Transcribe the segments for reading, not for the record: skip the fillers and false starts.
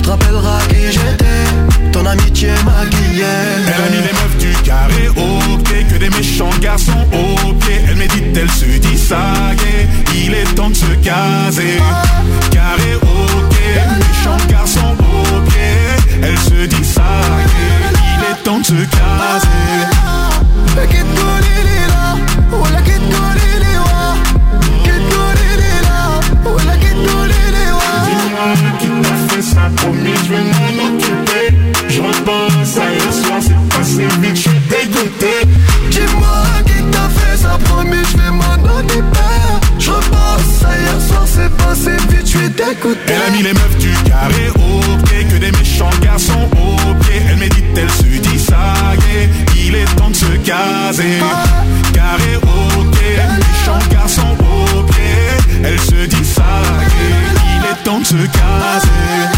te rappelleras qui j'étais, ton amitié maquillée. Elle a mis les meufs du carré au pied, que des méchants garçons au pied. Elle médite, elle se dit ça y est, il est temps de se caser. Carré au pied, méchants garçons au pied. Elle se dit ça y est, il est temps de se caser. Dis-moi qui t'a fait ça, promis, je vais m'en occuper. Je repense à hier soir, c'est passé vite, je suis dégoûté. Dis-moi qui t'a fait ça, promis, je vais m'en occuper. Je repense à hier soir, c'est passé vite, je suis dégoûté. Elle a mis les meufs du carré au pied, que des méchants garçons au pied. Elle médite, elle se dit ça y est, il est temps de se caser. Carré au pied, méchants garçons au pied. Elle se dit ça y est, il est temps de se caser.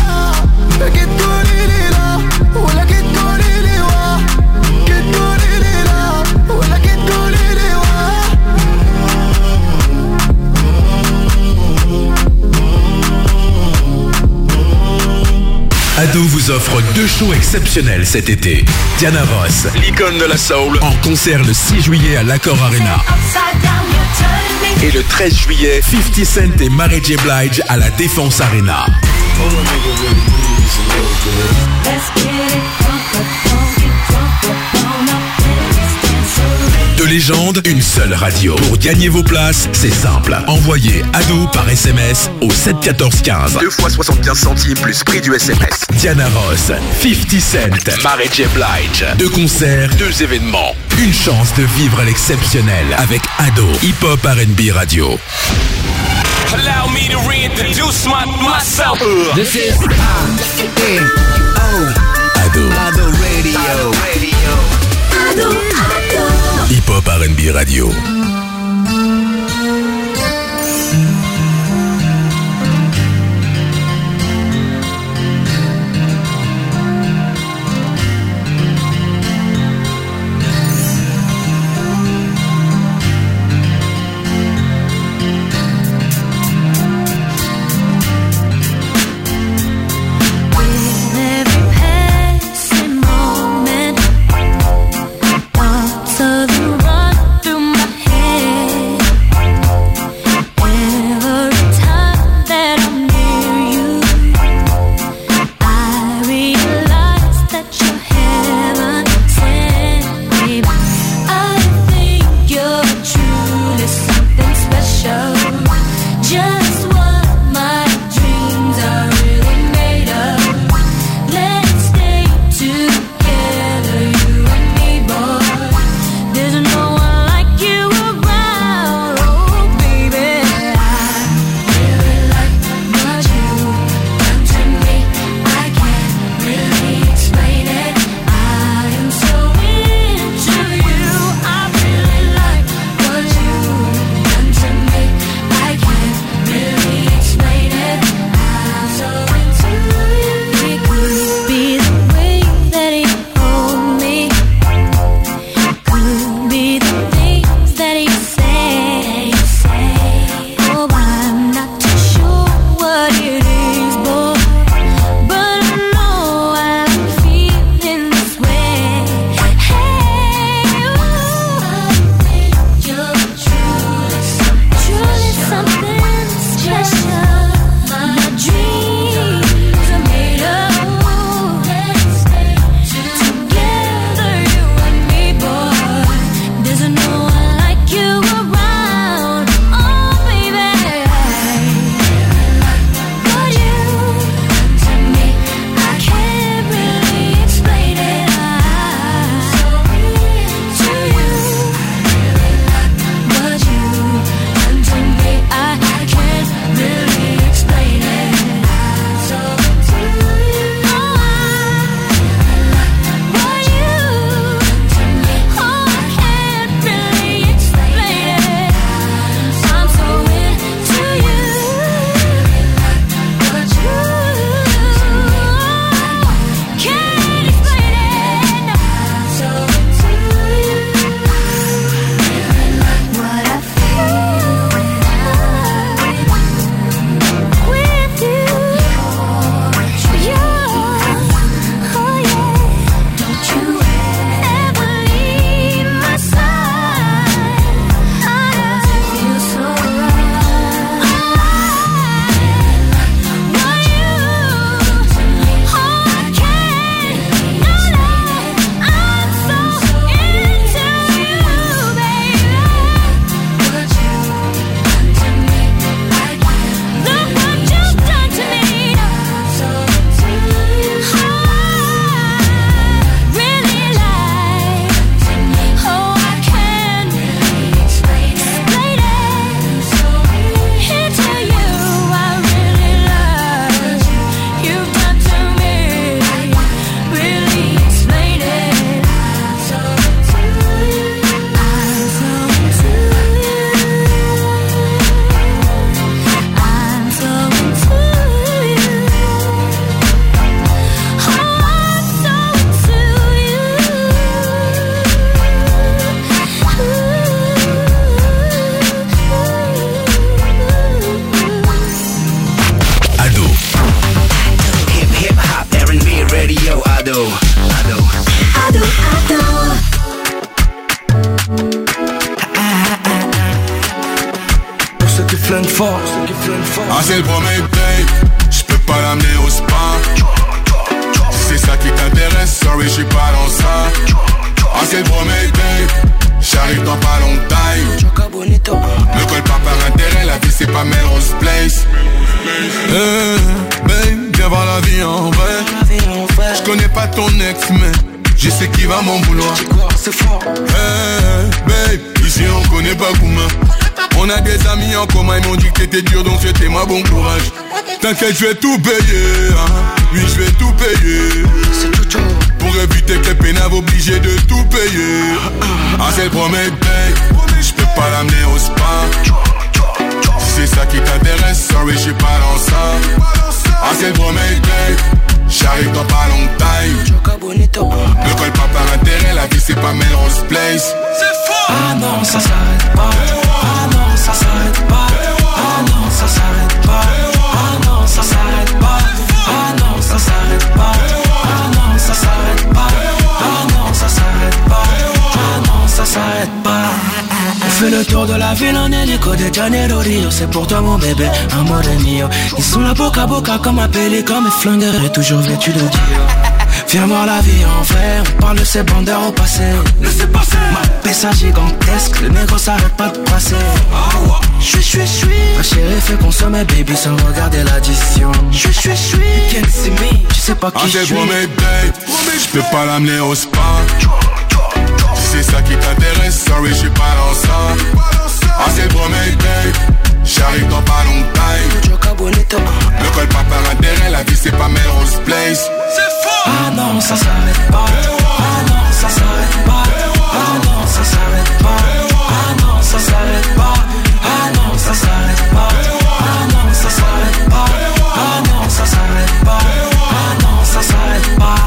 Ado vous offre 2 shows exceptionnels cet été. Diana Ross, l'icône de la soul, en concert le 6 juillet à l'Accor Arena. Et le 13 juillet, 50 Cent et Mary J. Blige à la Défense Arena. De légende, une seule radio. Pour gagner vos places, c'est simple. Envoyez Ado par SMS au 7 14 15. 2 fois 75 centimes plus prix du SMS. Diana Ross, 50 Cent, Mary J. Blige. 2 concerts, 2 événements. Une chance de vivre l'exceptionnel avec Ado. Hip Hop R&B Radio. Allow me to reintroduce myself. This is Ado. Ado Radio. Ado. Hip Hop R&B Radio. Thoughts of you run through my head. fort. Ah c'est le premier date, j'peux pas l'amener au spa. Si c'est ça qui t'intéresse, sorry j'suis pas dans ça. Ah c'est le premier date, j'arrive dans pas longtemps. Ne colle pas par intérêt, la vie c'est pas Melrose Place. Babe, viens voir la vie en vrai. J'connais pas ton ex mais je sais qui va m'en vouloir. C'est fort. Babe, ici on connaît pas Gouma. On a des amis en commun, ils m'ont dit que t'étais dur donc souhaitez-moi bon courage. T'inquiète, je vais tout payer, hein. Oui, je vais tout payer. C'est tout chaud. Pour éviter que les pénaves obligés de tout payer. Ah, c'est le premier date, je peux pas l'amener au spa. Si c'est ça qui t'intéresse, sorry, je suis pas dans ça. Ah, c'est le premier date, j'arrive dans pas longtemps. Ne colle pas par intérêt, la vie c'est pas Melrose Place. Ah non, ça s'arrête pas. Ah non, ça s'arrête pas. Ah non, ça s'arrête pas. Ah non, ça s'arrête pas. Ah non, ça s'arrête pas. Ah non, ça s'arrête pas. Ah non, ça s'arrête pas. Ah non, ça s'arrête pas. On fait le tour de la ville en hélico de Janeiro Rio. C'est pour toi mon bébé, amore mio. Ils sont là boca à boca comme un pélican. Mes flingueurs est toujours vêtu de Dio. Viens voir la vie en vrai, on parle de ces bandeurs au passé. Laissez passer. Ma pessa gigantesque, le négro s'arrête pas de passer. Chui. Ma chérie fait consommer baby sans regarder l'addition. Chui. You can't see me, tu sais pas qui je suis. Ah c'est pour mes dates, je peux pas l'amener au spa. Si c'est ça qui t'intéresse, sorry, je suis pas dans ça. Ah c'est pour mes dates, j'arrive dans pas longtemps. Ne colle pas par intérêt, la vie c'est pas Melrose Place. Ah non, ça s'arrête pas. Ah non, ça s'arrête pas. Ah non, ça s'arrête pas. Ah non, ça s'arrête pas. Ah non, ça s'arrête pas. Ah non, ça s'arrête pas. Ah non, ça s'arrête pas. Ah non, ça s'arrête pas.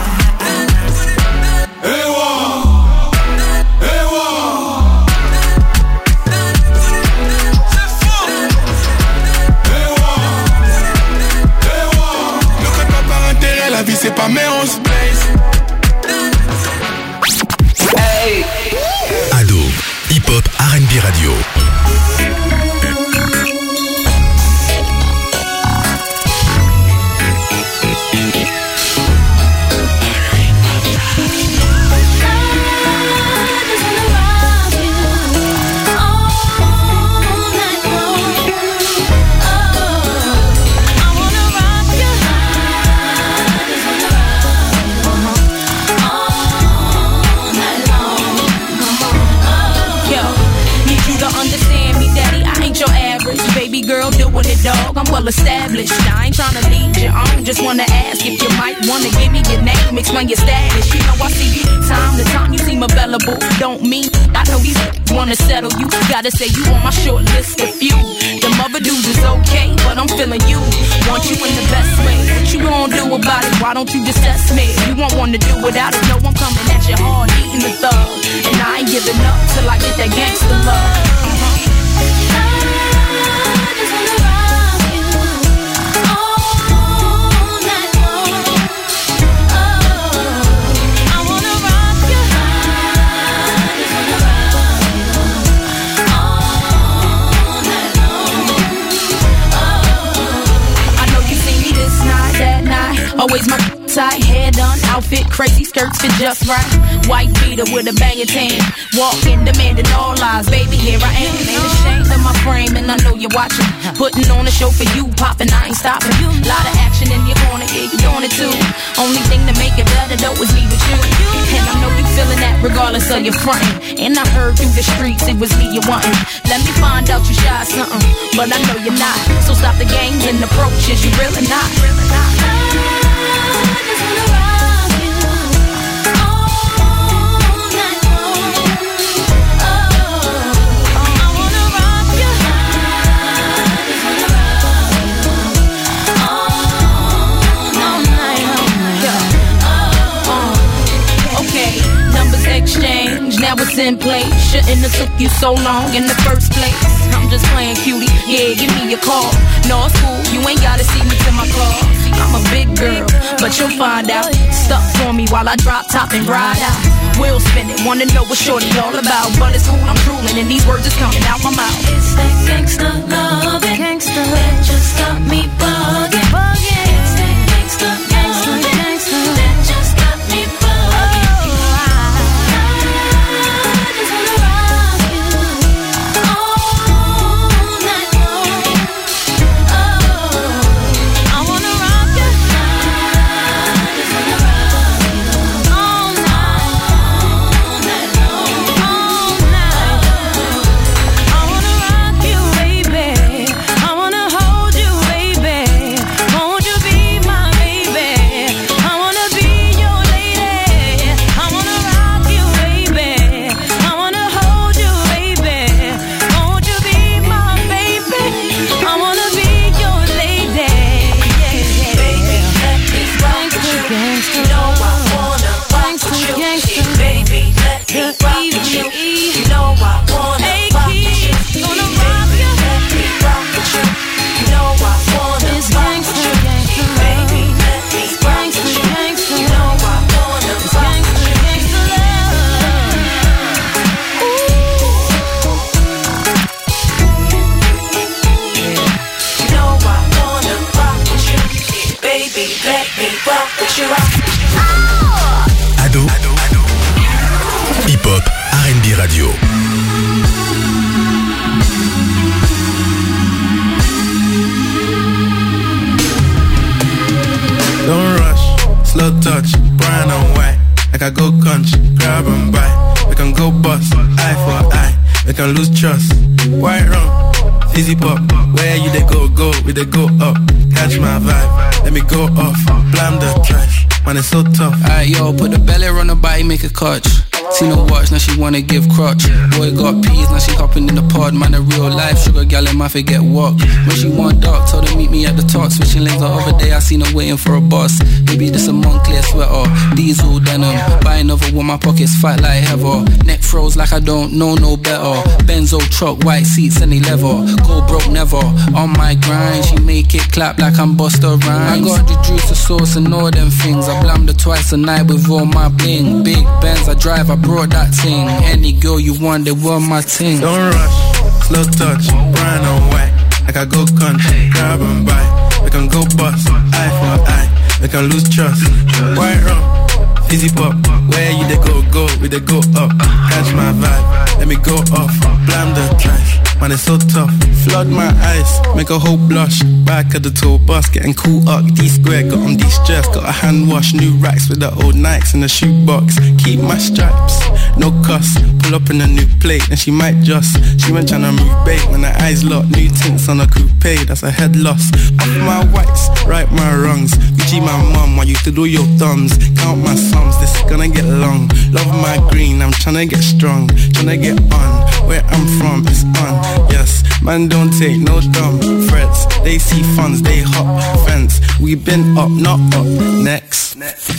La vie c'est pas Melrose Place. Hey. Ado, hip-hop, R&B radio. Baby girl, do with it, dog. I'm well established. I ain't tryna lead you on. Just wanna ask if you might wanna give me your name, explain your status. You know I see you time to time. You seem available. Don't mean I know these wanna settle you. Gotta say you on my short list of few. Them other dudes is okay, but I'm feeling you. Want you in the best way. What you gonna do about it? Why don't you just test me? You won't wanna do without it. No, I'm coming at you hard, eating the thug, and I ain't giving up till I get that gangster love. Always my tight, hair done, outfit crazy, skirts fit just right. White beater with a banging tan, walking, demanding all lies. Baby, here I am, ain't ashamed of my frame, and I know you're watching. Putting on a show for you, popping, I ain't stopping. Lot of action in your corner, yeah, you doing it too. Only thing to make it better though is me with you. And I know you feeling that regardless of your frontin'. And I heard through the streets it was me you wantin'. Let me find out you shy something, but I know you're not. So stop the games and approaches, you really not. Exchange, now it's in place. Shouldn't have took you so long in the first place. I'm just playing cutie, yeah, give me your call. No, it's cool, you ain't gotta see me to my car. See, I'm a big girl, but you'll find out. Stuck for me while I drop top and ride out. wheel spinning. Wanna know what shorty all about, but it's cool, I'm drooling, and these words is coming out my mouth. It's that gangsta loving, gangsta that just got me bugging. It's that gangsta loving, gangsta that just got me bugging. I just wanna rock you all night long. Oh, I wanna rock you. I just wanna rock you all night long, all night long. I wanna rock you, baby. I wanna hold you, baby. Won't you be my baby? I wanna be your lady. I wanna rock you, baby. I wanna hold you, baby. Won't you be my baby? I wanna be your lady. Baby, let me rock with you. You know I wanna rock with you. Baby, let me rock with you. You know I wanna rock with you. Gonna rock you. Let me rock with you. You know I wanna It's rock gangsta, with you. gangsta Baby, love. let me rock with you. Gangsta, You know I wanna It's rock with gangsta, you. gangsta You know I wanna rock with you. Baby, let me rock with you. Ado, hip-hop, R&B radio. Don't rush, slow touch, brown and white. Like I go country, grab and buy. We can go bust, eye for eye. We can lose trust. White rum, fizzy pop. Where you they go, we they go up. Catch my vibe, let me go off. Blam the trash, man it's so tough. Alright, yo, put the belly on the body, make a catch. Seen her watch, now she wanna give crutch. Boy got peas, now she hopping in the pod. Man, a real life sugar gal in my forget walk. When she want dark, told her meet me at the top. Switching lanes the other day, I seen her waiting for a bus. Maybe this a Moncler sweater, diesel denim. Buy another one, my pockets fat like heather. Neck froze like I don't know no better. Benzo truck, white seats, any leather. Go broke never, on my grind. She make it clap like I'm Busta Rhymes. I got the juice, the sauce and all them things. I blammed her twice a night with all my bling. Big Benz I drive, I brought that thing. Any girl you want, they want my thing. Don't rush, slow touch, brown and white. Like I go country, grab and buy. We can go bust, eye for eye. We can lose trust. White rum, fizzy pop. Where you they go, we they go up. Catch my vibe, let me go off. Blam the trash, man it's so tough. Flood my eyes, make a whole blush. Back of the tour bus, getting cool up. D-square, got on de-stress. Got a hand wash, new racks with the old Nikes in the shoebox. Keep my stripes, no cuss. Pull up in a new plate, and she might just. She went tryna move bait when her eyes locked. New tints on a coupe, that's a head loss. Off my whites, right my wrongs. Gucci my mum, while you to do your thumbs. Count my sums, this is gonna get long. Love my green, I'm tryna get strong. Tryna get on, where I'm from, it's on. Yes, man don't take no dumb threats. They see funds, they hop fence. We been up, not up. Next.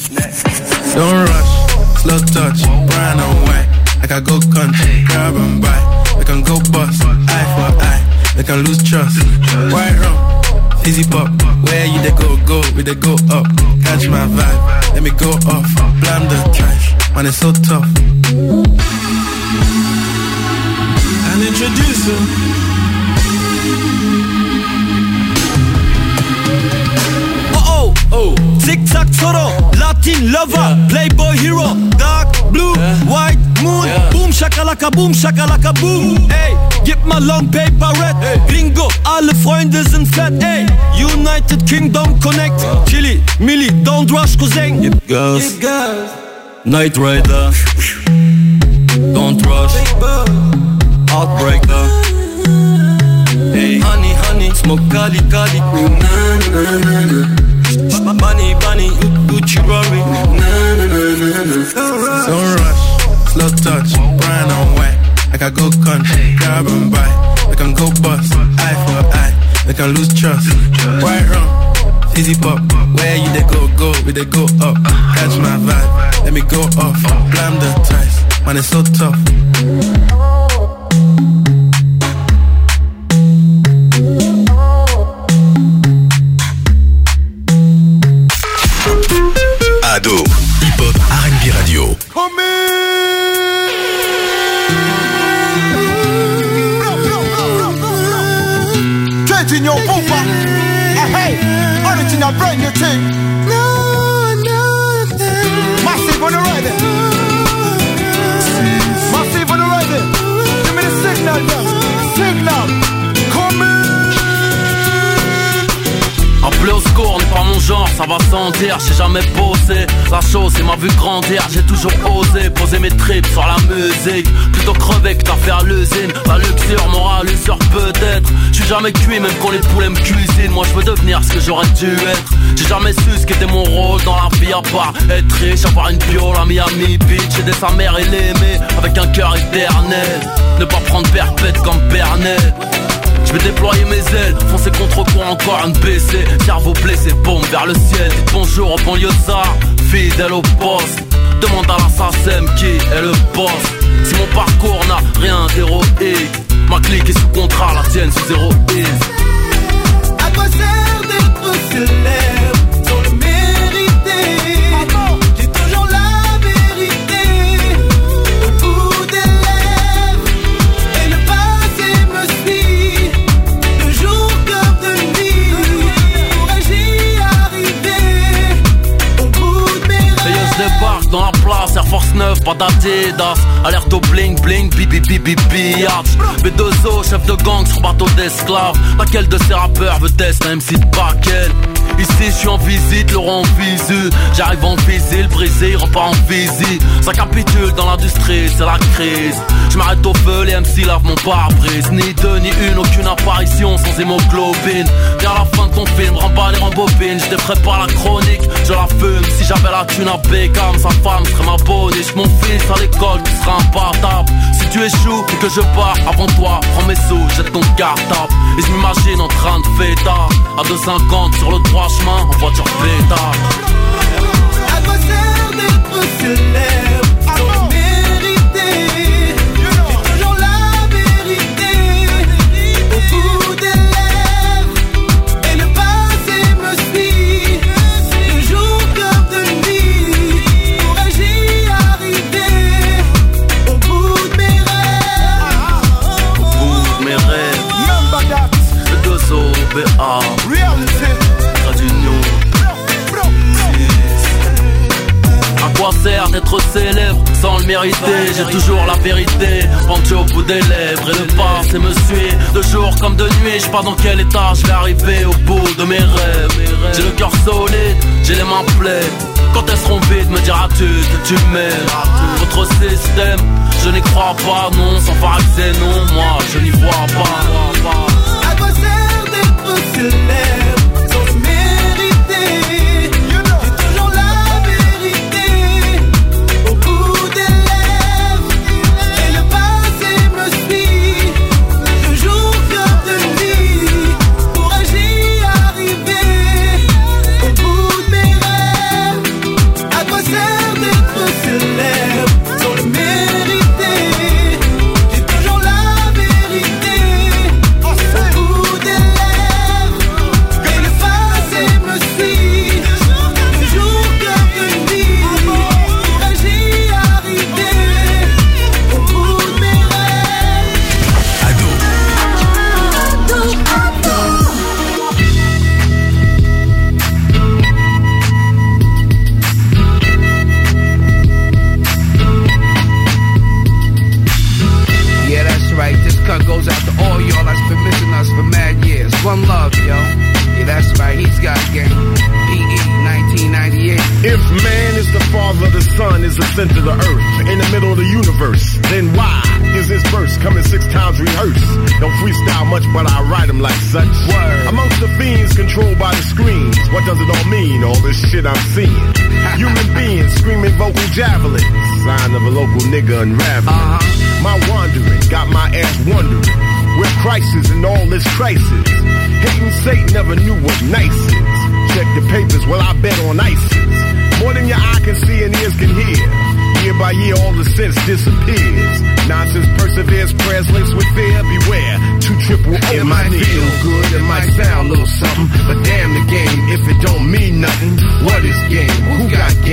Don't rush, slow touch, brown and white. Like I go country, grab and buy. We can go bust, eye for eye. We can lose trust. White rum, fizzy pop. Where you they go, we they go up. Catch my vibe, let me go off. Blam the trash, man it's so tough. And introduce her. Oh, tic-tac Toro, Latin lover, Playboy hero, dark blue, white moon, boom shakalaka boom, ey, gib mal Long Paper Red, Gringo, alle Freunde sind fett, ey, United Kingdom Connect, Chili, Milli, don't rush Cousin, gib Gas, Night Rider, don't rush, Heartbreaker, hey, honey, smoke Cali, Bunny, Gucci, Rory. Don't rush, slow touch, brown and white. Like I go country, grab and buy. We can go bust, eye for eye. We can lose trust. White rum, fizzy pop. Where you they go, we they go up. Catch my vibe, let me go off. Blam the trash, man it's so tough. Ado, hip-hop, R&B radio. Ado. Your booba. Hey, original brand new thing. Massive on the ride. Massive on the ride. Give me the signal, girl. Signal. Come in. Appelé au secours n'est pas mon genre, ça va sans dire, j'ai jamais bossé. La chose m'a vu grandir, j'ai toujours osé poser mes tripes sur la musique. Plutôt crever que t'as fait à l'usine. La luxure m'aura l'usure peut-être. J'suis jamais cuit même quand les poulets me cuisinent. Moi je veux devenir ce que j'aurais dû être. J'ai jamais su ce qu'était mon rôle dans la vie à part être riche, avoir une bio, la Miami Beach, aider sa mère et l'aimer avec un cœur éternel. Ne pas prendre perpète comme Bernet. Je vais déployer mes ailes, foncer contre quoi encore un BC. Cerveau blessé, bombe vers le ciel. Dites bonjour au banlieusard, fidèle au poste. Demande à l'assassin qui est le boss. Si mon parcours n'a rien d'héroïque, ma clique est sous contrat, la tienne sous héroïne. À quoi sert d'être célèbre sans le mériter? J'ai toujours la vérité au bout des lèvres. Et le passé me suit de jour comme de nuit. Pourrais-je y arriver au bout de mes rêves? Et je débarque dans la place, Air Force 9, pas d'Adidas. Alerte au bling bling, bibi bibi biatch. B2O, chef de gang sur bateau d'esclaves. Laquelle de ces rappeurs veut tester un MC de Bakel? Ici je suis en visite, le rond visu. J'arrive en visile, brisé, il repart en visite. Ça capitule dans l'industrie, c'est la crise. Je m'arrête au feu, les MC lavent mon pare-brise. Ni deux, ni une, aucune apparition sans hémoglobine. Vers la fin de ton film, remballe et rembobine. Je défrais pas la chronique, je la fume. Si j'avais la thune à Beckham, sa femme serait ma boniche. Mon fils à l'école, tu seras imbattable. Si tu échoues et que je pars avant toi, prends mes sous, jette ton cartable. Et je m'imagine en train de fêter à 2,50 sur le droit chemin, en voiture pétard. À quoi sert d'être célèbre sans le mériter? J'ai toujours la vérité au bout des lèvres. Et le passé me suit de jour comme de nuit. Pourrais-je y arriver au bout de mes rêves? Au bout de mes rêves. Le 2OBA Trait d'union. À quoi sert d'être célèbre sans le mériter? J'ai toujours la vérité pendue au bout des lèvres. Et le passé me suit de jour comme de nuit. Je sais pas dans quel état je vais arriver au bout de mes rêves. J'ai le cœur solide, j'ai les mains pleines. Quand elles seront vides, me diras-tu que tu m'aimes? Votre système, je n'y crois pas, non. Sans faraxer, non, moi je n'y vois pas. À quoi sert d'être célèbre sans se mériter? J'ai toujours la vérité au bout des lèvres. Et le passé me suit de jour comme de nuit. Pourrais-je y arriver au bout de mes rêves? À quoi sert d'être célèbre sans le mériter? J'ai toujours la vérité au bout des lèvres. Et le passé me suit de jour comme de nuit. Pourrais-je y arriver au bout de mes rêves? Ado. Yeah, that's right. This cut goes out to all y'all that's been missing us for mad years. One love, yo. Yeah, that's right. He's got game. PE 1998. If man is the father, the sun is the center of the earth, in the middle of the universe, then why is this verse coming 6 times rehearsed? Don't freestyle much, but I write them like such. Word. Amongst the fiends controlled by the screens, what does it all mean, all this shit I'm seeing? Human beings screaming vocal javelin, sign of a local nigga unraveling. My wandering got my ass wondering, where Christ is in all this crisis. Hating Satan never knew what nice is. Check the papers, well I bet on ISIS. More than your eye can see and ears can hear. Year by year all the sense disappears. Nonsense perseveres, prayers links with fear. Beware, 2 triple O. It might feel good, it might sound a little something, but damn the game if it don't mean nothing. What is game? Who got game? Where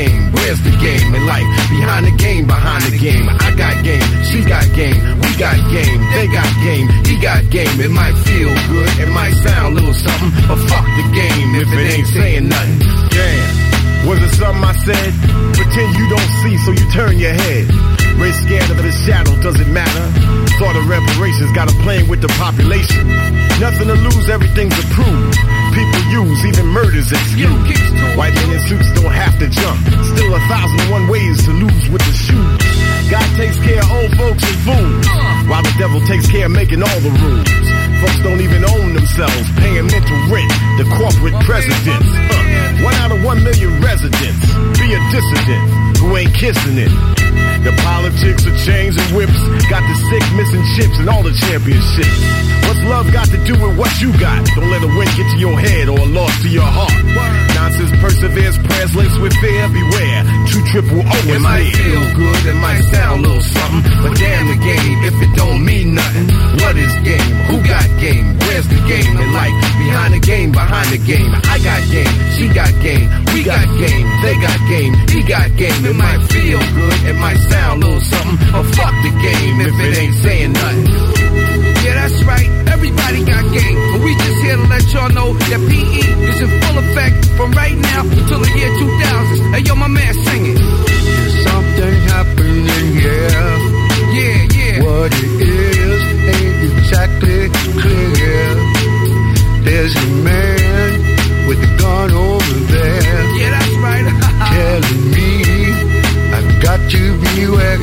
Where's the game in life? Behind the game, behind the game. I got game, she got game, we got game, they got game, he got game. It might feel good, it might sound a little something, but fuck the game if it ain't saying nothing. Yeah, was it something I said? Pretend you don't see, so you turn your head. Race scared of the shadow, doesn't matter. Thought of reparations, got a plane with the population. Nothing to lose, everything's approved. People use, even murders excuse. White men in suits don't have to jump. Still 1,001 ways to lose with the shoes. God takes care of old folks and fools, while the devil takes care of making all the rules. Folks don't even own themselves, paying mental rent to corporate presidents. 1 out of 1 million residents. Be a dissident who ain't kissing it. The politics of chains and whips got the sick missing chips and all the championships. What's love got to do with what you got? Don't let a win get to your head or a loss to your heart. Nonsense perseveres, prayers laced with fear. Beware, true triple O. It might feel good, it might sound a little something, but damn the game if it don't mean nothing. What is game? Who got game? Where's the game in life? Behind the game, behind the game. I got game, she got game, we got game, they got game, he got game. It might feel good, it might sound a little something, but fuck the game if it ain't saying nothing. Yeah, that's right, everybody got game, but we just here to let y'all know that PE is in full effect from right now until the year 2000. Hey yo, my man, sing it. There's something happening here. Yeah, yeah. What it is ain't exactly clear. There's a man with a gun over there. Yeah, that's right. Telling me I've got to beware.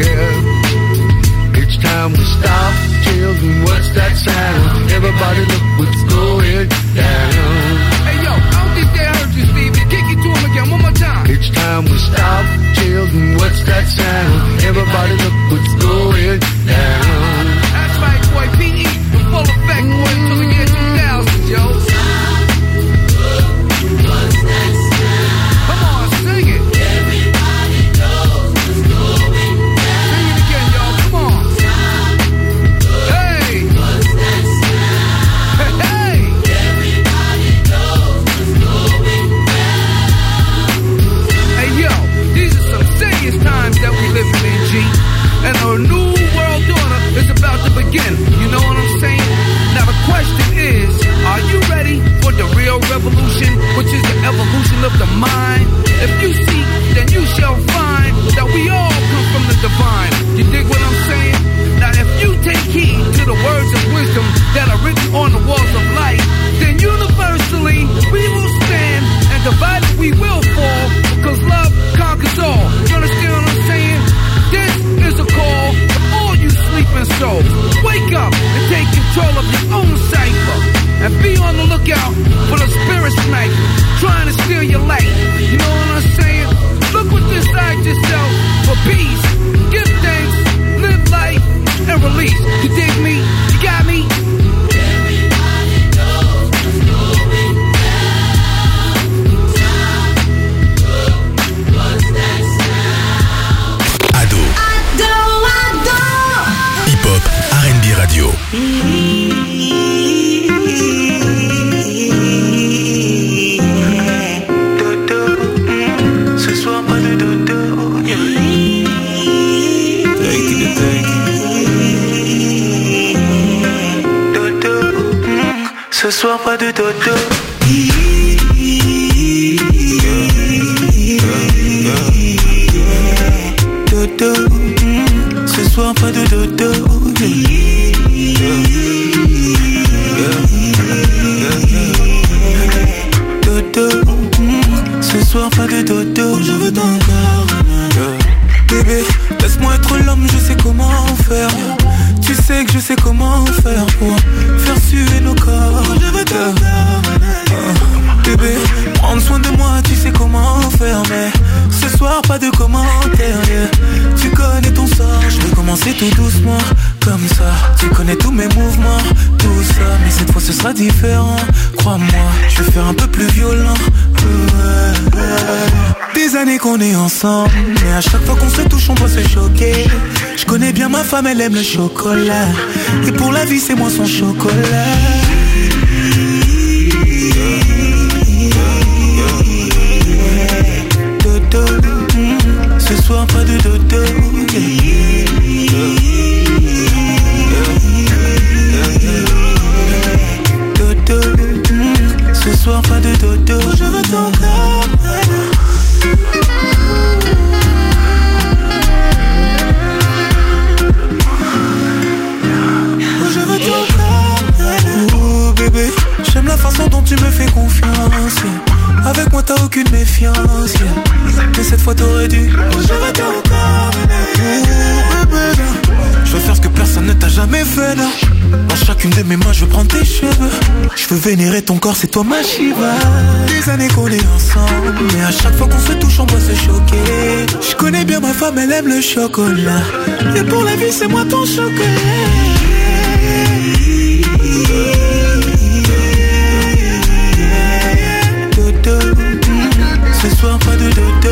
It's time we stop. Tell them what's that sound? Everybody look what's going down. Hey yo, I don't think they heard you, Stevie. Kick it to him again, one more time. It's time we stop. Tell them what's that sound? Everybody look what's going down. That's right, boy. PE in full effect, boy, until the year 2000, yo. What's that sound? Come on, sing it. Everybody knows what's going down. Sing it again, y'all. Come on. Hey. What's that sound? Hey. Everybody knows what's going down. Hey, yo, these are some serious times that we living in, G. And a new world order is about to begin. You know what I'm saying? Now the question is, are you ready for the real revolution, which is the evolution of the mind? If you seek, then you shall find that we all come from the divine. You dig what I'm saying? Now if you take heed to the words of wisdom that are written on the walls of life, then universally we will stand, and divided we will fall, because love conquers all. You understand what I'm saying? This is a call to all you sleeping souls. Wake up and take control of your own cipher, and be on the lookout for the spirit sniper trying to steal your life. You know what I'm saying? Look what's inside yourself for peace. Give thanks, live life, and release. You dig me? You got me? Everybody knows what's going down. What's that sound? Ado. Hip-hop, R&B radio. Ce soir pas de dodo, yeah. Dodo, ce soir pas de dodo. Dodo, ce soir pas de dodo. Dodo, ce soir pas de dodo. Je veux ton corps. Bébé, laisse-moi être l'homme, je sais comment faire. Tu sais que je sais comment faire pour faire suer nos corps. Je veux ton corps. Bébé, prendre soin de moi, tu sais comment faire. Mais ce soir pas de commentaires, yeah. Tu connais ton sort, je vais commencer tout doucement. Comme ça, tu connais tous mes mouvements, tout ça. Mais cette fois ce sera différent, crois-moi. Je vais faire un peu plus violent. Des années qu'on est ensemble, mais à chaque fois qu'on se touche on doit se choquer. Je connais bien ma femme, elle aime le chocolat. Et pour la vie c'est moi son chocolat. Dodo, fois t'aurais dû. J'aurais dû encore bébé. Je veux faire ce que personne ne t'a jamais fait là. Dans chacune de mes mains je veux prendre tes cheveux. Je veux vénérer ton corps, c'est toi ma Shiva. Des années qu'on est ensemble, mais à chaque fois qu'on se touche on doit se choquer. Je connais bien ma femme, elle aime le chocolat. Et pour la vie c'est moi ton chocolat. Dodo, ce soir pas de dodo.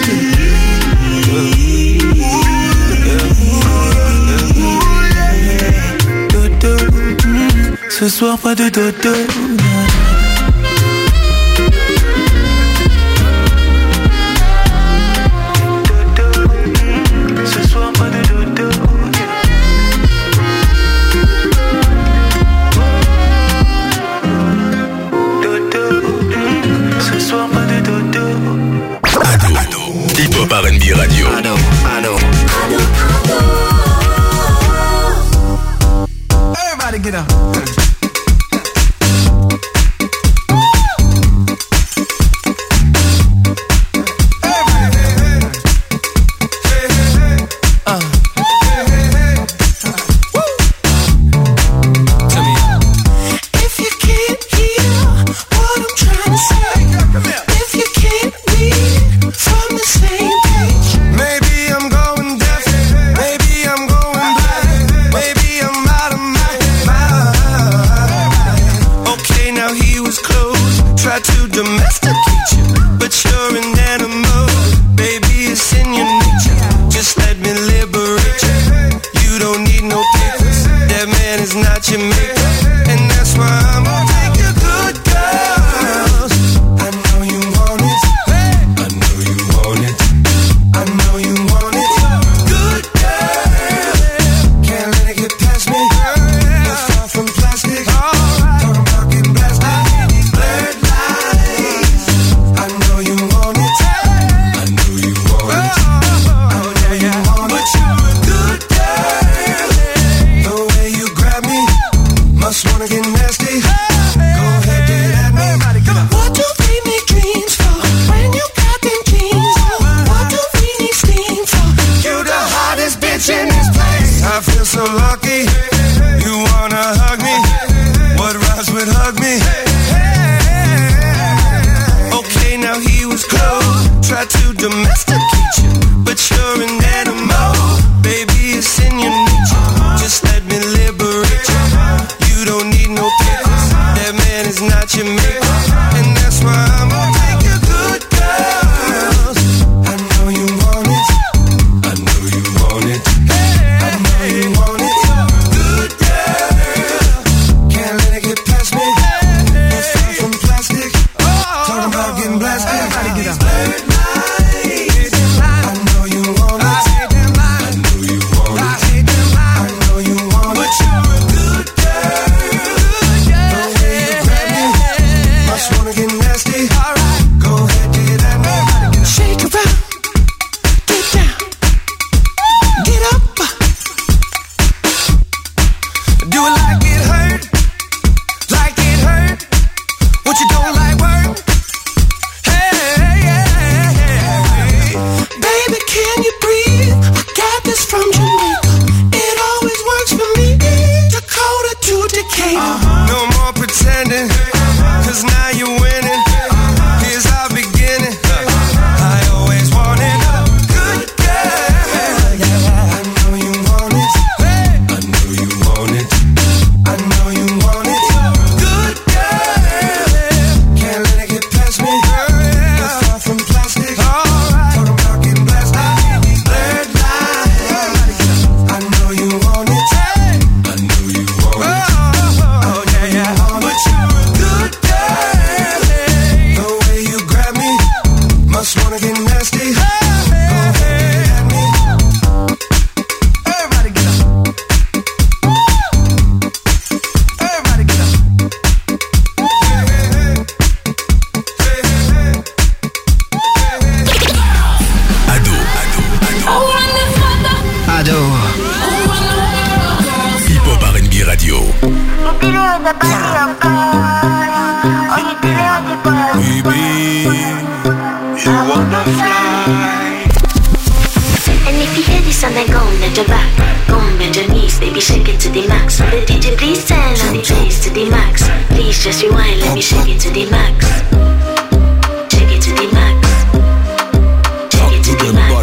Ce soir pas de dodo. Ce soir pas de dodo. Ce soir pas de dodo. Ado, Hip-Hop R&B Radio. Ado. Everybody get up. Baby, you wanna fly. your back. Come bend your knees, baby, shake it to the max. The DJ please turn on the bass to the max. Please just rewind, let me shake it to the max. Shake it to the max. Shake it to the max.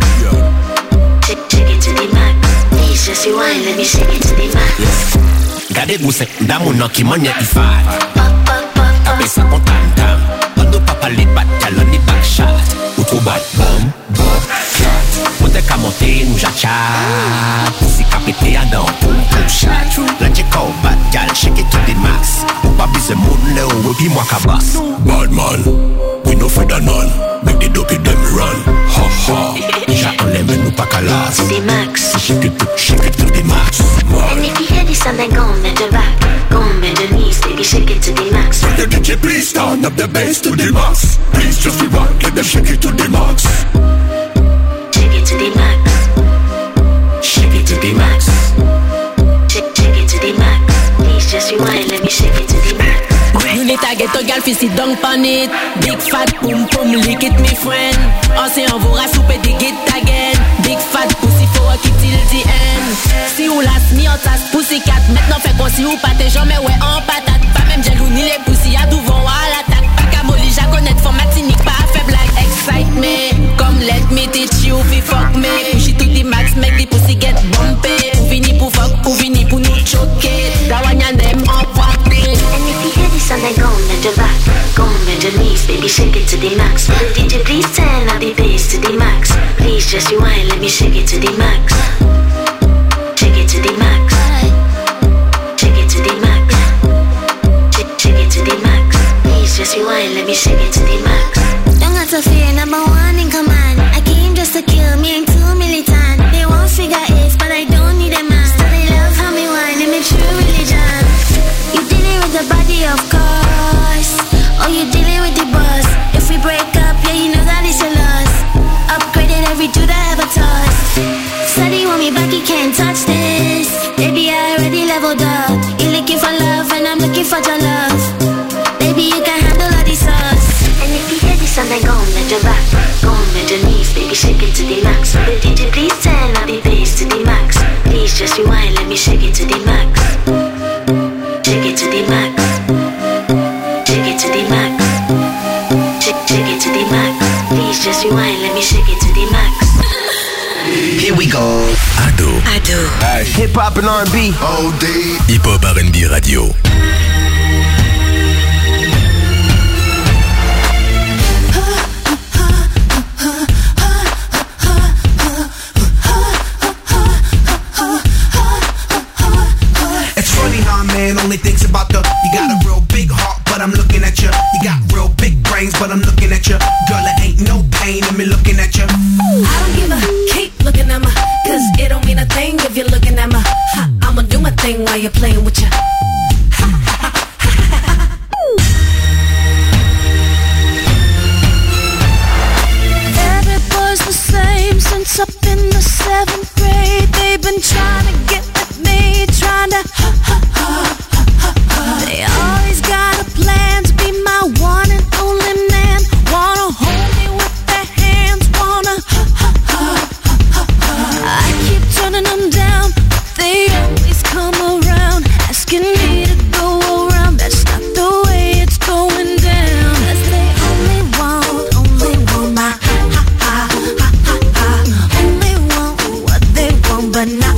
Shake it to the max. Please just rewind, let me shake it to the max. Gade guse, damu no kimonya ifai. Tape sa kon tam tam. Odo papa lit bat kalon ni back shot. Utu bat bom, bom, shot. Monte ka monte nou jachat. Pussy ka pete adan, boom, boom, shot. Lanje ko bat gal, shake it to the max. Ou pa bise moun le ou, epi mwa ka bas. Bad man, we no afraid of none. Make the dopey them run. Ha ha. Ja enlève nou pa kalas. To the max. Shake it to the max. And if you hear this sound, then come bend your back. Come bend your knees, baby, shake it to the max. The DJ please turn up the bass to the max. Please just rewind, let them shake it to the max. Shake it to the max. Shake it to the max. Shake it to the max. Please just rewind, let me shake it to the max. You need to get a girl fizzy dunk on it. Big fat boom boom, lick it me friend. On s'est envoie souper dig it again. Big fat pussy for a kit till the end. Si ou las mi en tasse pussy cat. Maintenant fait qu'on si ou pas tes jambes ouais en patate. Pas même jelou ni les pussy à tout vent à l'attaque. Pas qu'à molly, j'ai connaître format cynique, pas à faible like excite me. Come let me teach you fi fuck me. Push it to the max, make the pussy get bumpy. Ou vini pour fuck, ou vini pour nous choquer. Dawanya nem en pointe. And if you hear this sound, then come bend your back. Come bend your knees, baby, shake it to the max. The DJ please turn up the bass to the max. Please just rewind, let me shake it to the max. Shake it to the max. Shake it to the max. Shake it to the max. Please just rewind, let me shake it to the max. Don't have to fear, number one in command. I came just to kill me, ain't too militant. They won't figure it, but I don't need a man. So they love how me whine, and me true religion. You dealing with the body, of course. Oh, you dealing with the boss. If we break up, yeah, you know that it's a loss. Upgraded every dude I ever touched. Steady want me back, you can't touch this. Baby, I already leveled up. You're looking for love, and I'm looking for your love. Baby, you can handle all these sauce. And if you hear this sound, then come bend your back. Come bend your knees, baby, shake it to the max. The DJ please turn up the bass to the max. Please just rewind, let me shake it to the max. Shake it to the max. Shake it to the max. Shake it to the max. Please just rewind, let me shake it to the max. Here we go. Ado. Hip hop and R&B. All day. Hip hop R&B radio. Man only thinks about you got a real big heart, but I'm looking at you. You got real big brains, but I'm looking at you. Girl, it ain't no pain in me looking at you. I don't give a keep looking at me, cause it don't mean a thing if you're looking at me. I'ma do my thing while you're playing with you. Every boy's the same since up in the 7th grade. They've been trying to get with me, trying to they always got a plan to be my one and only man. Wanna hold me with their hands, wanna I keep turning them down, but they always come around, asking me to go around. That's not the way it's going down. 'Cause they only want my only want what they want, but not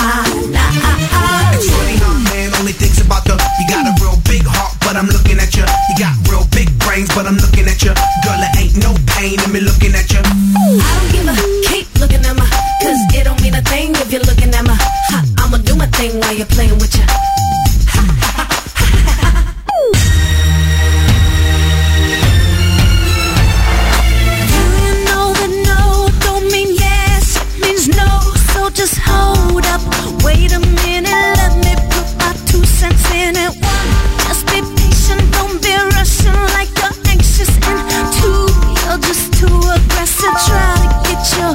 It's funny how man only thinks about you got a real big heart, but I'm looking at you. You got real big brains, but I'm looking at you. Girl, it ain't no pain in me looking at you. I don't give a keep looking at me, cause it don't mean a thing if you're looking at me. I'ma do my thing while you're playing with you. Do you know that no don't mean yes, it means no. So just hold up, wait a minute, let me put my 2 cents in it. 1, just be patient, don't be rushing like you're anxious. And 2, you're just too aggressive, try to get your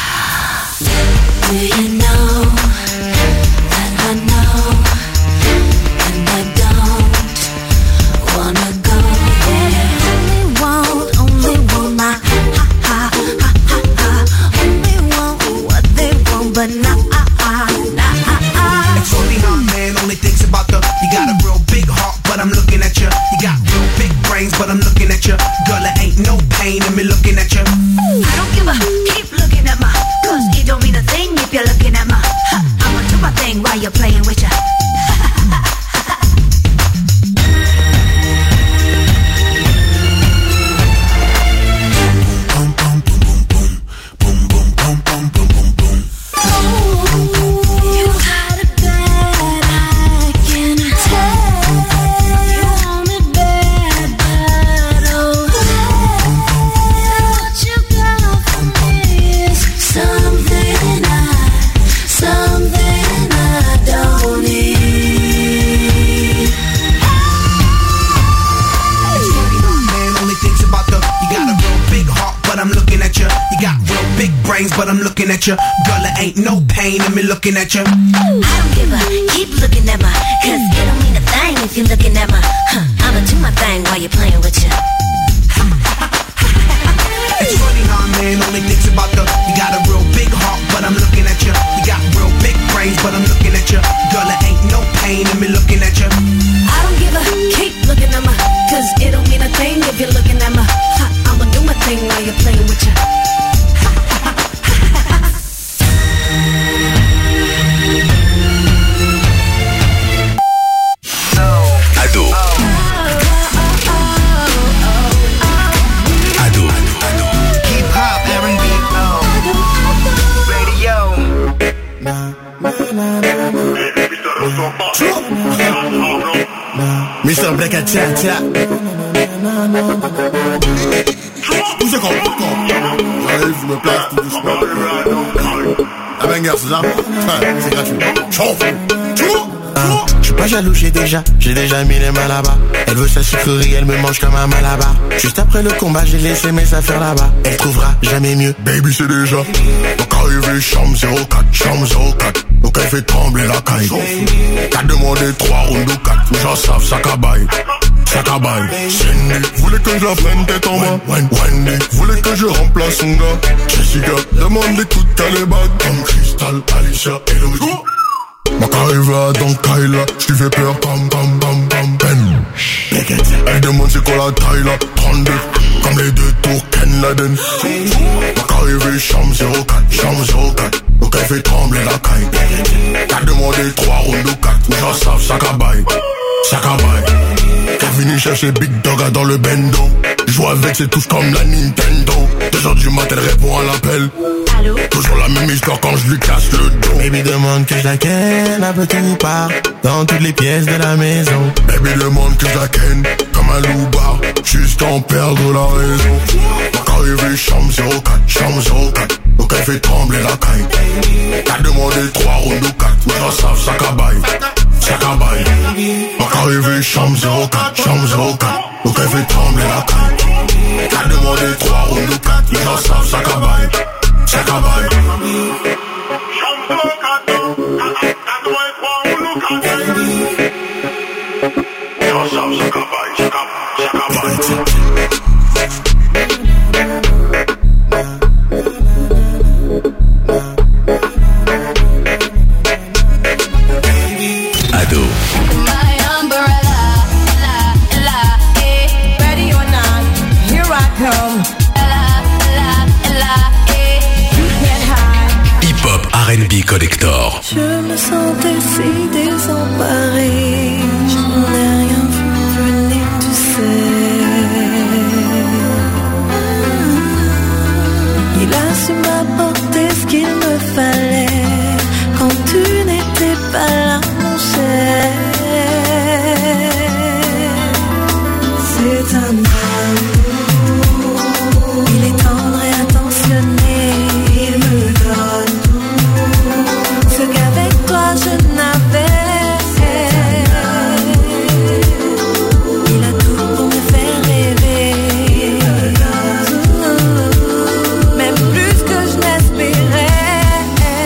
do you know that I know, and I don't wanna go there. Only want my only want what they want, but not brains, but I'm looking at you. Girl, there ain't no pain in me looking at you. I don't give a, keep looking at my, cause it don't mean a thing if you're looking at my, I'ma do my thing while you're playing with you. It's funny how a man only thinks about the, you got a real big heart, but I'm looking at you. You got real big brains, but I'm looking at you. Girl, there ain't no pain in me looking at you. I don't give a, keep looking at my, cause it don't mean a thing if you're looking at my, I'ma do my thing while you're playing with you. Ado. Hip hop, R&B, radio. Mr. Black at Tcha. Où c'est qu'on j'arrive, je me place tout doucement. La banger, c'est ça? C'est gratuit. Je suis pas jaloux, j'ai déjà mis les mains là-bas. Elle veut sa sucrerie, elle me mange comme un malabar. Juste après le combat, j'ai laissé mes affaires là-bas. Elle trouvera jamais mieux. Baby, c'est déjà. Donc arrivé, chambre 04, chambre 04. Donc elle fait trembler la caille. T'as demandé 3 rounds ou 4. J'en savent, ça cabaye. Cindy, voulait que je la prenne tête en bas. Wendy, voulait que je remplace son gars. Jessica, demande des coups de calébag. Comme Crystal, Alicia et Louis. Ma carrière dans Kyla, j't'y fais peur comme Ben. Elle demande c'est quoi la taille là, 32, comme les 2 tours Ken Laden. Ma carrière chambre 04, donc elle fait trembler la caille. T'as demandé 3 rounds ou 4, j'en savent, ça cabaye. T'es venu chercher Big Dog dans le bendo. Joue avec, c'est tous comme la Nintendo. 2h du matin, elle répond à l'appel. Allô? Toujours la même histoire quand je lui casse le dos. Baby demande que je la ken un peu nulle part, dans toutes les pièces de la maison. Baby demande que je la ken comme un loupard, jusqu'à en perdre la raison. Donc arrivé chambre 04, donc elle fait trembler la caille. T'as demandé 3 rounds ou 4, mais j'en savent, ça cabaye. Donc arrivé chambre 04, donc elle fait trembler la caille. T'as demandé 3 rounds ou 4, mais j'en savent, ça cabaye. Ado. Hip-hop R&B Collector. Je me sentais si désemparée, je n'en ai rien vu venir, tu sais. Il a su m'apporter ce qu'il me fallait quand tu n'étais pas là, mon cher. C'est un amour, il est tendre et attentionné, il me donne ce qu'avec toi je n'avais. Il a tout pour me faire rêver, même plus que je n'espérais.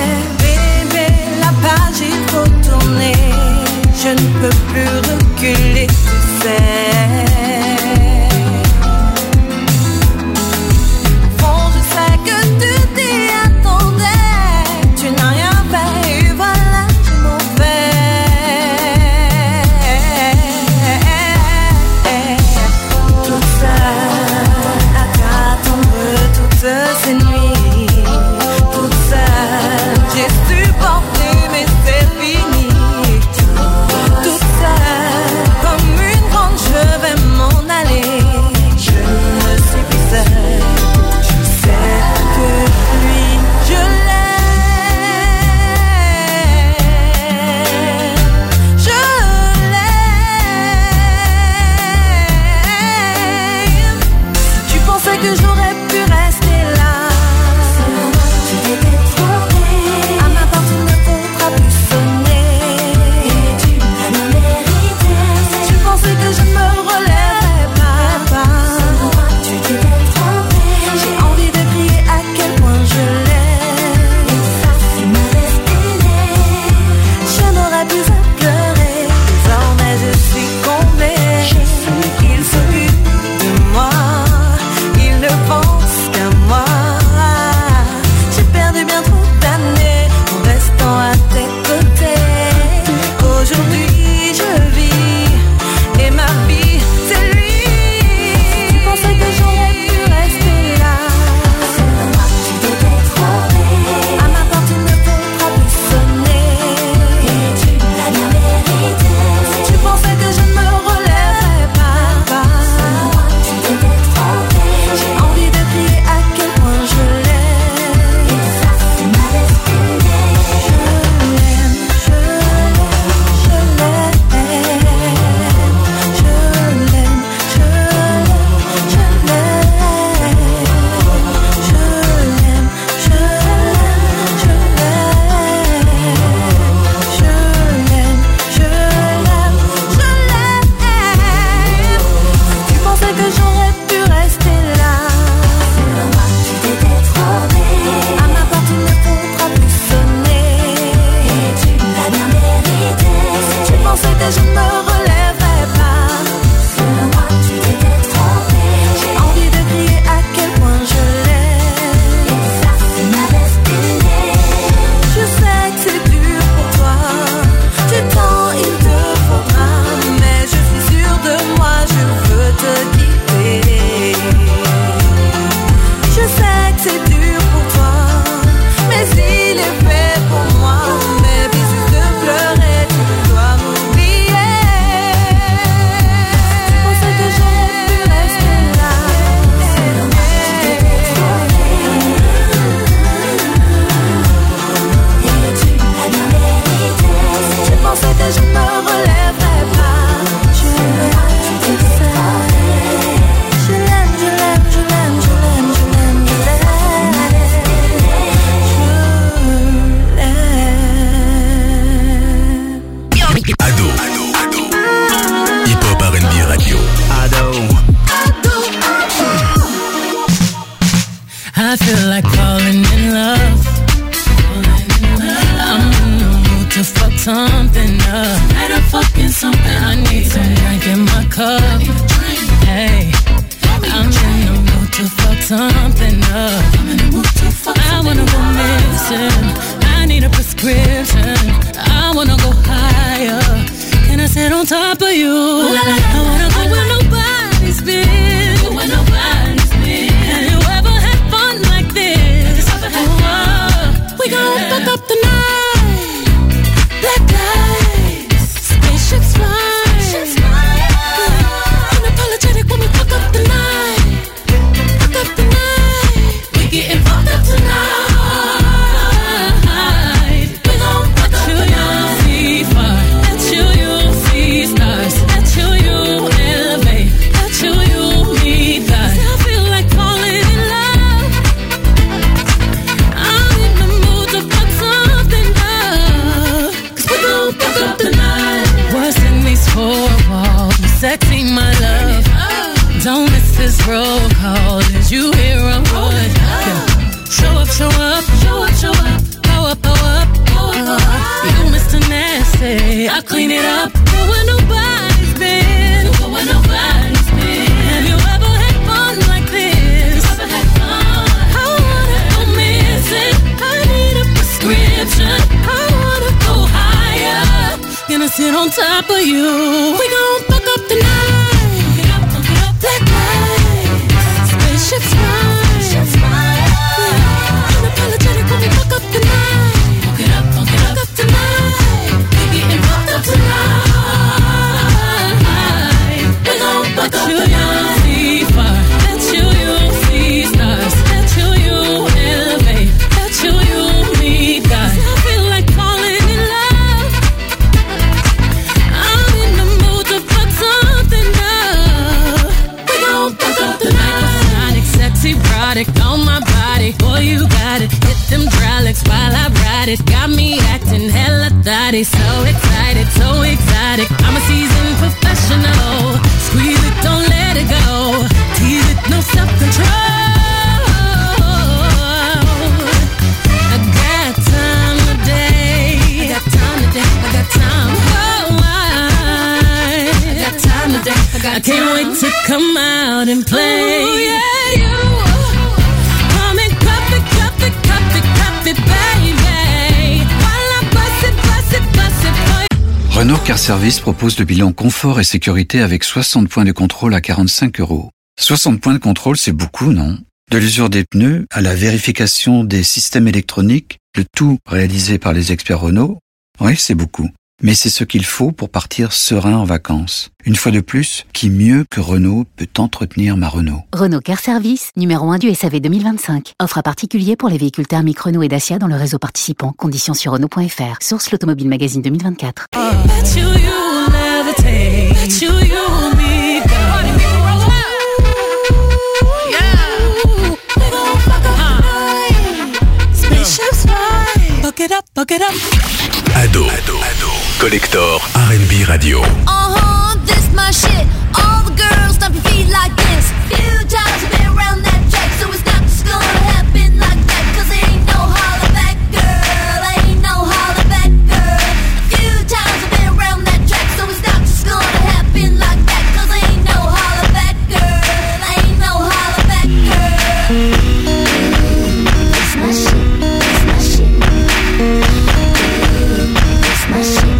something up. Tonight I'm fucking something. I need some drink in my cup. Hey, I'm in the mood to fuck something up. I wanna go missing. I need a prescription. I wanna go higher. Can I sit on top of you? I wanna go where nobody's been. Have you ever had fun like this? We gon' fuck up the night. Black lights, spaceships fly. Unapologetic when we fuck up the night. Fuck up the night. We getting fucked up tonight. We gon' fuck up the night. See fire, at you see stars. At you elevate. At you meet God. I feel like falling in love. I'm in the mood to fuck something up. 'Cause we gon' fuck up the night. What's in these four walls? Sexy, my love. Don't miss this roll call. Did you hear a word? Yeah. Show up, show up, show up, show up. Pow up, pow up, pow up. You Mr. Nasty, I clean it up. Go where nobody's been. Go where nobody's been. Have you ever had fun like this? I wanna go missing. I need a prescription. I wanna go higher. Gonna sit on top of you. We gon' fuck up the night. Black lights, spaceships fly. Unapologetic when we fuck up the night. Fuck it up tonight. We getting fucked up tonight. We gon' fuck up the night. See fire, let you see stars. Let you elevate. Let you meet God. I feel like falling in love. I'm in the mood to fuck something up. We gon' fuck up the night. Sexy product on my body. Boy, you got it. Hit them hydraulics while I ride it. Got me acting hella thotty. So excited, so exotic. I'm a seasoned professional. Squeeze it, don't let it go. Tease it, no self-control. I got time today. I got time today. I got time. Oh, I got time today. I can't wait to come out and play. Ooh, yeah, you. Come and cup it, baby. While I bust it for you. Renault Car Service propose le bilan confort et sécurité avec 60 points de contrôle à 45 €. 60 points de contrôle, c'est beaucoup, non? De l'usure des pneus à la vérification des systèmes électroniques, le tout réalisé par les experts Renault. Oui, c'est beaucoup. Mais c'est ce qu'il faut pour partir serein en vacances. Une fois de plus, qui mieux que Renault peut entretenir ma Renault? Renault Car Service, numéro 1 du SAV 2025. Offre à particulier pour les véhicules thermiques Renault et Dacia dans le réseau participant. Conditions sur Renault.fr. Source l'Automobile Magazine 2024. Ado. Collector R&B Radio. This my shit. All the girls stomp your feet like this. Few times I've been around that track, so it's not just gonna happen like that. 'Cause ain't no holler back, girl. Ain't no holler back, girl. A few times I've been around that track, so it's not just gonna happen like that. 'Cause ain't no holler back, girl. Ain't no holler back, girl. This my shit. This my shit. This my shit.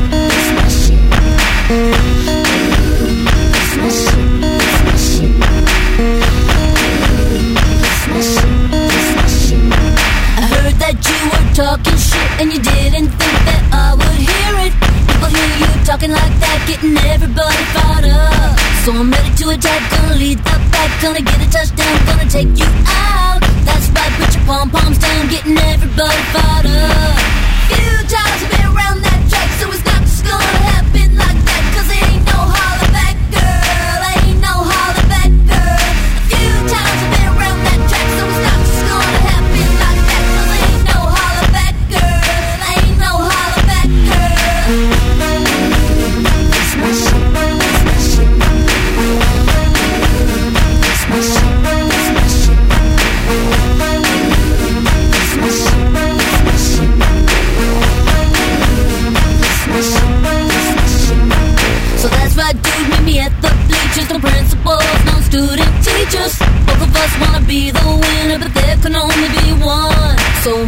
Talking shit and you didn't think that I would hear it. People hear you talking like that, getting everybody fired up. So I'm ready to attack, gonna lead the pack, gonna get a touchdown, gonna take you out. That's right, put your pom-poms down, getting everybody fired up. Few times I've been around that track, so it's not just gonna happen like that. 'Cause there ain't no holler back, girl. Ain't no holler back, girl. A few times I've been around that track, so it's not just gonna happen like that. 'Cause there ain't no holler back, girl. Ain't no holler back, girl. That's my shit. That's my shit. That's my shit. That's my shit. That's my shit.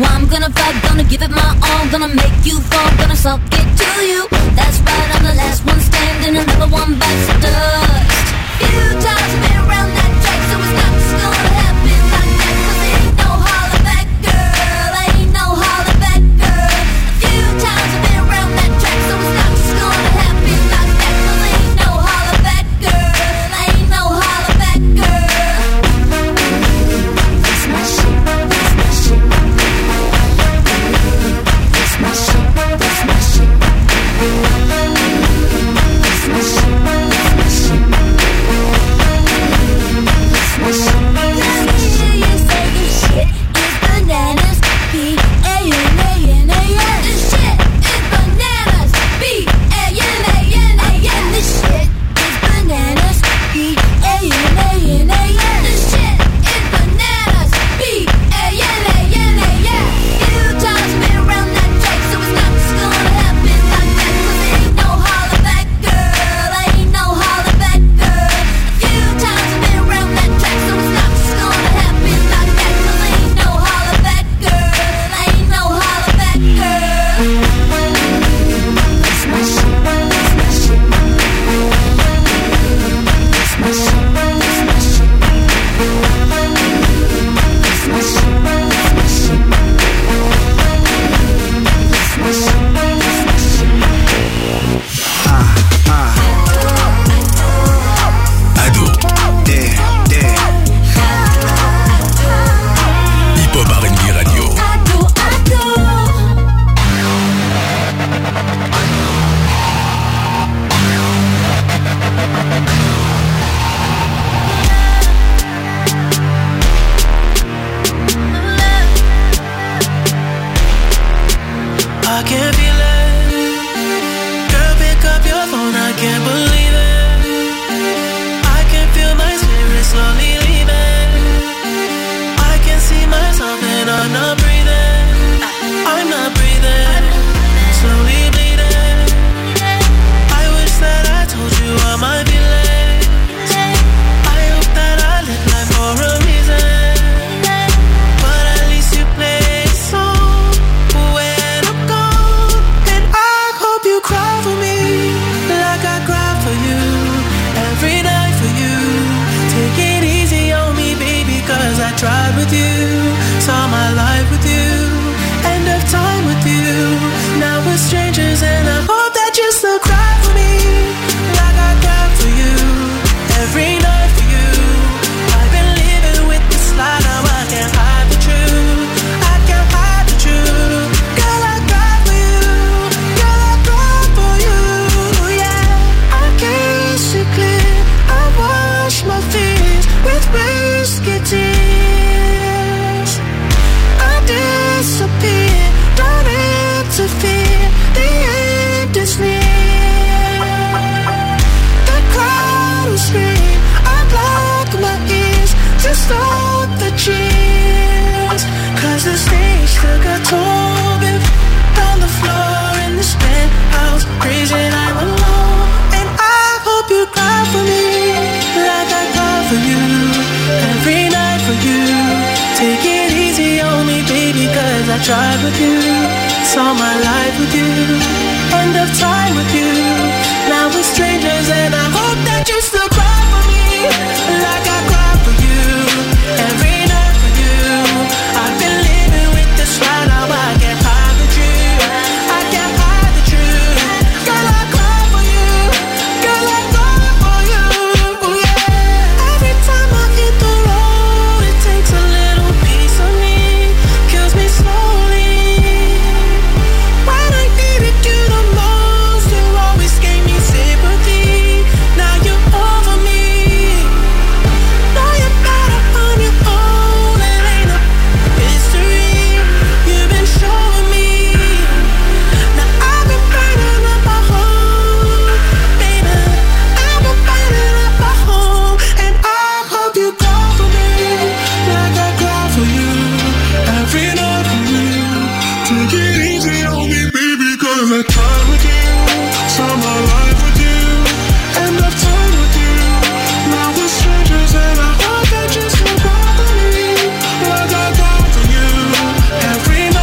I'm gonna fight, gonna give it my all, gonna make you fall, gonna suck it to you. That's right, I'm the last one standing, another one bites the dust. Few times I've been around that track, so it's not just gonna happen like that. 'Cause ain't no holler back, girl, ain't no holler back, girl. A few times I've been around that track, so it's not just gonna happen like that. 'Cause ain't no holler back, girl, ain't no holler back, girl. That's my shit, that's my shit. That's my shit, that's my shit. That's my shit, that's my shit. That's my shit, that's my shit. You say this shit is bananas, B-A-N-A-N-A-N. This shit is bananas, B-A-N-A-N-A-N. This shit is bananas, B-A-N-A-N-A-N. This shit is bananas, B-A-N-A-N-A-N. Few times been around that track, so it's not just gonna happen like that. 'Cause ain't no holler back, girl, ain't no holler back, girl. A few times been around that track, so it's not just gonna happen like that. 'Cause ain't no holler back, girl, ain't no holler back, girl. That's my shit, that's my shit. That's my shit, that's my shit. That's my shit, that's my shit. That's my shit, that's my shit. Ado. Hip Hop R&B Radio. I can feel it. Girl, pick up your phone, I can't believe it. I can feel my spirit slowly leaving. I can see myself and I'm not breathing. I'm not breathing. Slowly bleeding. I wish that I told you all my feelings. I hope that I live life for a reason. But at least you play a song when I'm gone. And I hope you cry for me like I cry for you. Every night for you. Take it easy on me, baby, 'cause I tried with you. Saw my life with you. End of time with you. Now we're strangers and I hope that you still cry for me like I cry for you. Every night for you. I've been living with this lie, now I can't hide the truth. I can't hide the truth. Girl, I cry for you. Girl, I cry for you. Yeah, I can't see clear. I wash my fears with whiskey tears. I disappear, don't interfere. The end is near. The crowd will scream. I block my ears to stop the cheers. 'Cause the stage took a toll. Been on the floor in this penthouse, crazy I'm alone. And I hope you cry for me like I cry for you. Every night for you. Take it easy on me, baby, 'cause I tried with you. Saw my life with you. End of time with you. Now we're strangers and I hope that you still cry for me like I cry for you. Every night for you. I've been living with this lie, now I can't hide the truth. I can't hide the truth. Girl, I cry for you. Girl, I cry for you. Yeah. Every time I hit the road, it takes a little piece of me. Kills me slowly. When I needed you the most, you always gave me sympathy. Now you're over me. Know you're better on your own. It ain't a mystery. You've been showing me. Now I've been burning up my home, baby. I've been burning up my home, and I hope you cry for me like I cry for you. Every night for you. Take it easy on me, baby, 'cause I tried with you. Saw my life with you. End of time with you. Now we're strangers and I hope that you still cry for me like I cry for you. Every night.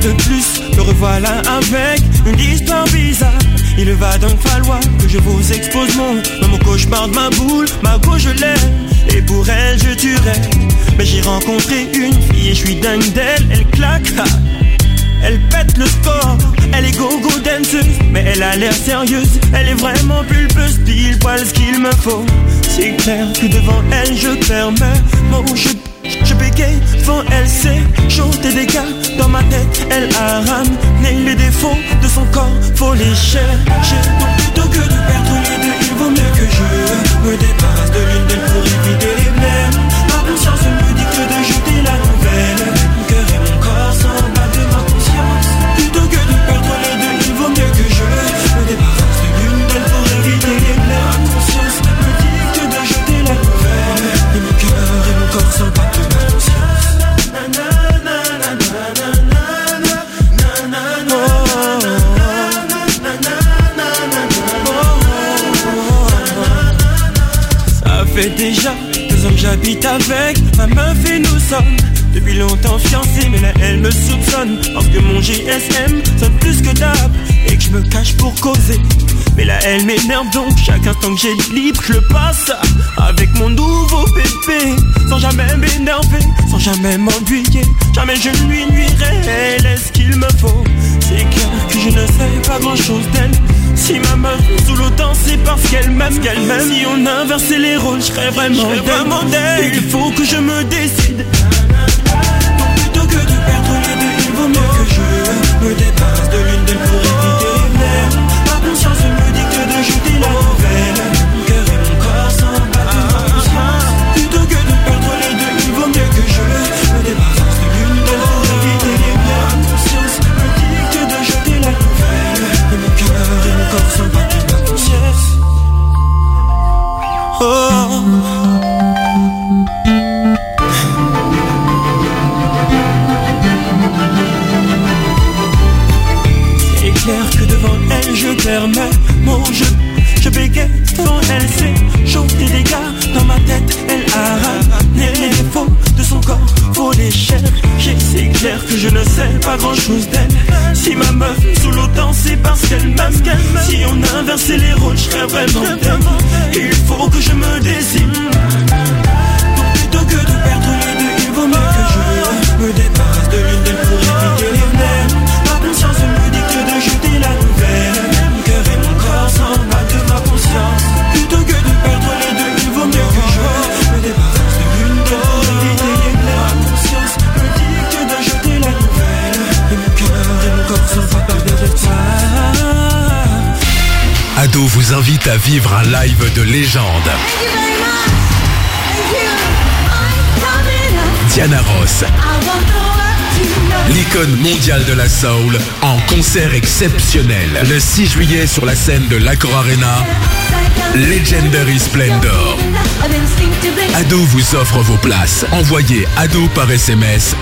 de plus, me revoilà avec une histoire bizarre. Il va donc falloir que je vous expose mon cauchemar de ma boule, ma go je l'aime, et pour elle je tuerais. Mais j'ai rencontré une fille et je suis dingue d'elle, elle claque, elle pète le score, elle est go-go danceuse, mais elle a l'air sérieuse, elle est vraiment pulpeuse, pile poil ce qu'il me faut. C'est clair que devant elle je perds mes mots, je bégaye devant elle, c'est chaud et des gars dans ma tête, elle a ramené les défauts de son corps, faut les chercher. Donc plutôt que de perdre les deux, il vaut mieux que je me débarrasse de l'une d'elles pour éviter les blêmes. Ma conscience me dit que de jeter la nouvelle, mon cœur et mon corps s'en battent de ma conscience. Plutôt que de perdre les deux, il vaut mieux que je me débarrasse de l'une d'elles pour éviter les blêmes. Ma conscience me dit que de jeter la nouvelle, et mon cœur et mon corps s'en battent de ma conscience. Ça fait déjà 2 ans que j'habite avec ma meuf et nous sommes depuis longtemps fiancés, mais là elle me soupçonne parce que mon GSM sonne plus que d'hab et que je me cache pour causer. Mais là elle m'énerve donc chaque instant que j'ai libre je le passe avec mon nouveau bébé, sans jamais m'énerver, sans jamais m'ennuyer, jamais je ne lui nuirai, elle est ce qu'il me faut. C'est clair que je ne sais pas grand chose d'elle, si ma meuf sous l'autant c'est parce qu'elle m'aime, si on inversait les rôles je serais vraiment d'elle. Il faut que je me décide, donc plutôt que de perdre les deux il vaut mieux que je me débarrasse de l'une d'elles pour éviter les nerfs. Ma conscience me dit que de jeter la nouvelle, mon cœur et mon corps s'en battent de ma conscience. Plutôt que de perdre les deux il vaut mieux que je me débarrasse de l'une d'elles pour éviter les nerfs. Ma conscience me dit que de jeter la nouvelle, et mon cœur et mon corps s'en battent de ma conscience. C'est clair que devant elle je perds mes mots, je bégaye devant elle, c'est chaud des dégâts dans ma tête, elle a ramené les défauts de son corps, faut les chercher. C'est clair que je ne sais pas grand chose d'elle, si ma meuf sous l'autant c'est parce qu'elle m'aime, si on inversait les rôles je serais vraiment d'elle. Il faut que je me décide, donc plutôt que de perdre les deux il vaut mieux que je me débarrasse de l'une d'elles pour éviter les nerfs. Ma conscience me dit que de jeter la nouvelle, mon cœur et mon corps s'en battent de ma conscience. Plutôt que de perdre les deux il vaut mieux que je me débarrasse de l'une d'elles pour éviter les nerfs. Ma conscience me dit que de jeter la nouvelle, et mon cœur et mon corps s'en battent de ça. Ado vous invite à vivre un live de légende. Diana Ross, l'icône mondiale de la soul, en concert exceptionnel le 6 juillet sur la scène de l'Accor Arena. Legendary Splendor. Ado vous offre vos places. Envoyez Ado par SMS